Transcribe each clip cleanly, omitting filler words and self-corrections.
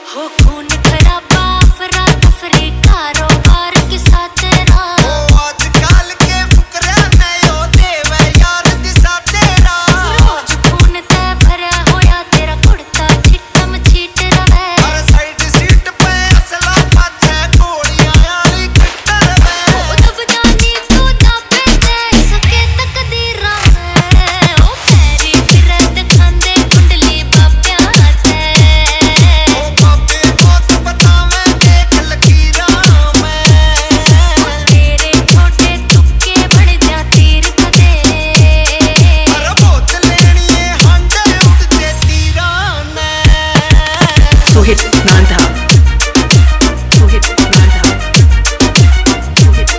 हो खून खराबा अफरा तफरी कारोबार किसा तेरा आजकल के फुकरे में यो देवे यार दिसा तेरा रोज खून ते भरा होया तेरा कुड़ता छिटम छीट रवे हर साइड सीट पे असला पाछे गोलियां यारी खट्टर में ओ दब जानी तू दाबे दे सके तकदीरा में ओ पैरी फिरे दिखांदे कुंडली बाब्या ते ओ बाबे मौत बतावे देख लकीरां में तेरे छोटे तुक्के बन जा तीर कदे हर बोत लेनी है हांडे उड़दे तीरां ने Suhit Nanda. Suhit Nanda. Suhit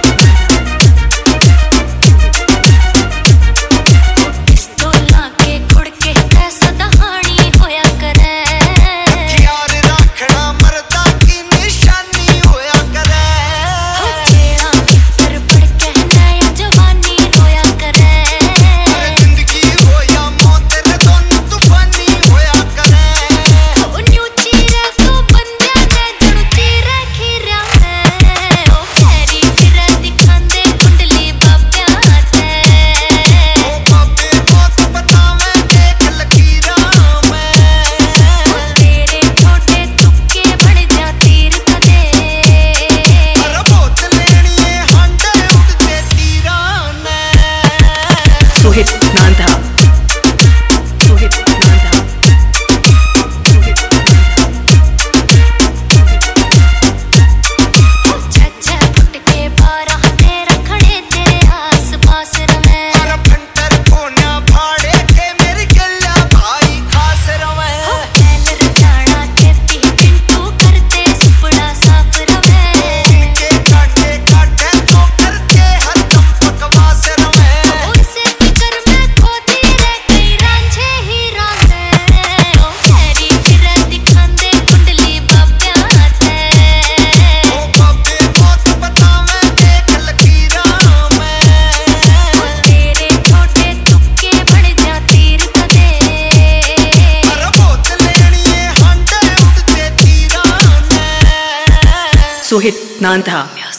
पिस्तौला के खुड़ के कैसा दहानी होया करे यार रखना मर्दा की निशानी होया करे हो जेड़ा मित्र पड़ के नया जवानी होया करे जिंदगी होया मौत रे दोनों तूफानी होया करे ओ न्यूची रे तू बंदे ने जड़ू चीरे खीरा में ओ पैरी फिरे दिखांदे कुंडली बाब्या ते ओ बाबे मौत बतावे देख लकीरां में तेरे छोटे तुक्के बन जा तीर कदे हर बोत लेनी है हांडे उड़दे तीरां ने Suhit Nanda. Suhit Nanda. Suhit छछे फुट के 12 तेरा खड़े तेरे आस पास रवे हर फंटर कोना भाड़े के मेरी गल्ला भाई खास रवे कैल रचाना खेती पिंटू करते सुपड़ा साफ रवे उनके काटे काटे तो करके हर दम बकवास रवे उनसे फिकर में खोती रे कई रांझे ही रांझे ओ पैरी फिरे दिखांदे कुंडली बाब्या ते ओ बाबे मौत बतावे देख लकीरां में तेरे छोटे तुक्के बन जा तीर कदे हर बोत लेनी है हांडे उड़दे तीरां ने Suhit Nanda.